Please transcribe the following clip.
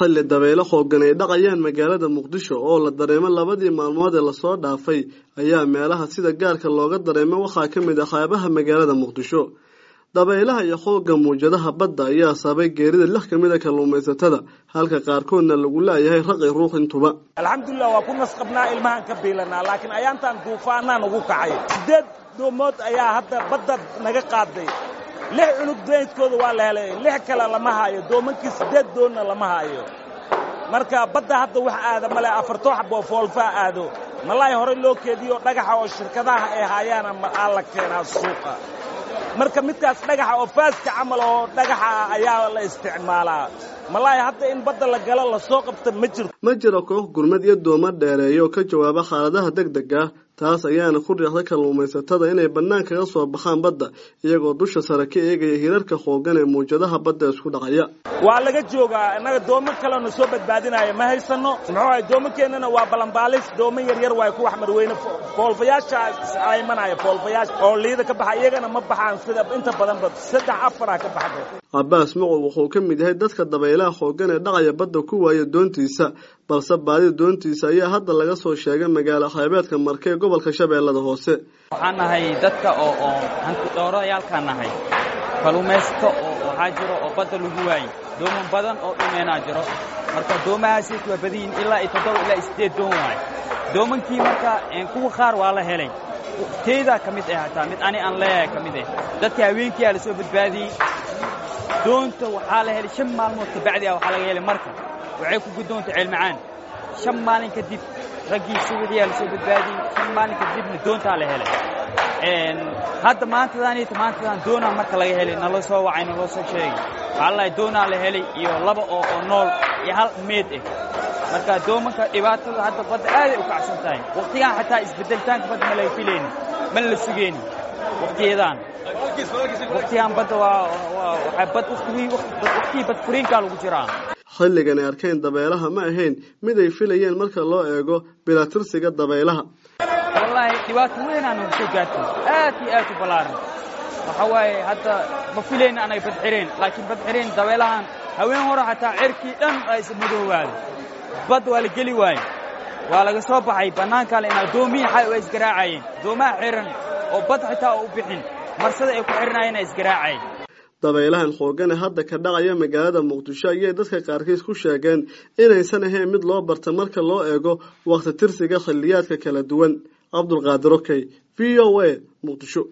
xilli dabaylo xooggan ay dhaqayaan magaalada Muqdisho oo la dareemo labadii maalmood ee la soo dhaafay ayaa meelaha sida gaarka looga dareemo waxa ka mid ah qaybaha magaalada Muqdisho dabaylaha iyo xoogga muujadaha badda ayaa sabay geerida lix ka mid ah kalluumaysatada halka qaarkoodna lagu leeyahay raqay ruux intuba alxamdulillah waa ku nasqabnaa ilmahan ka biilanaa laakiin ayaantan duufaanaan ugu kacay sideed doomood ayaa hadda badda naga qaaday lix cunug deyntkooda waa la helay lix kale lama hayo doomankii sideed doonna lama hayo marka badda hadda wax aada male afartoo xabo foolfa aado malaay hore loo keediyo dhagaxa oo shirkadaha ay hayaan ama la keenaa suuqa marka midkaas dhagaxa oo faaska camal oo dhagaxa ayaa la isticmaalaa malaay hadda in badda la galo la soo qabto ma jiro koox gurmad iyo dooma dheereeyo ka jawaaba xaaladaha degdega ah taas ayaana ku riixday kalluumaysatada inay banaanka kaga soo baxaan badda iyagoo dusha sare ka eegaya hirarka xooggan ee muujadaha badda isku dhacaya waa laga joogaa inaga doomo kale oo soo badbaadinaya ma haysano muxuu ahay doomankeenana waa balanbaalis doomo yar way ku wax marweyne foolfayaasha aymanaya foolfayaasha oo liida ka baxa iyagana ma baxaan sida inta badan bad 3-4 ka baxdo Abbas Macow wuxuu ka mid yahay dadka dabaylaha xooggan ee dhacaya badda ku waaya doontiisa balse baadi doontiisa ayaa hadda laga soo sheegay magaalo xeebeedka Markay gobolka Shabeellada Hoose waxaan nahay dadka oo hanti doorayaalkaan nahay kalluumaysato oo waxa jiro oo badda lagu waayay dooman badan oo dhimeena jiro marka doomahaasi waa badin ilaa 7 ilaa 8 doon waay doomankii marka kuwa qaar waa la helay teeda kamid ah taa mid ani aan leeyahay kamid ah dadka haweenkii la soo badbaadiyay doonta waxa la helay 5 maalmood ka bacdi waxa laga helay marka waxay ku guddoonta cilmacaan 5 maalin kadib ragii Suudiya la soo badbaadiyay 5 maalin kadib doonta la helay hadda maanta doona marka laga helay nala soo wacay nala soo sheegay wallahi doona la helay iyo laba oo nool iyo hal meed ah marka doomanka dhibaatada hadda badda aad u kacsan tahay waqtigan xataa isbedeltaanka badda ma la fileen ma la sugeen waqtigan badda waa bad waqti bad furiinka lagu jiraa xilligan ay arkeen dabaylaha ma ahayn mid ay filayeen marka loo eego bilatirsiga dabaylaha wallahi dhibaato weyn aan soo gaartay aad u balaaran waxa waaye hadda ma fileen anay bad xireen laakiin bad xireen dabaylahan haween hore xataa cirkii dhan ay ismadoowaado bad waa la geli waay waa laga soo baxay banaanka la inaa doomiye xay oo isgaraacayeen doomaha xiran oo bad xitaa u bixin marsada ay ku xirnaayeen isgaraacay dabaylahan xooggan hadda ka dhacaya magaalada Muqdisho ayay dadka qaarkiis ku sheegeen inaysan ahayn mid loo barta marka loo eego waqti tirsiga xilliyaadka kala duwan Abdul Qaadir Okay VOA Muqdisho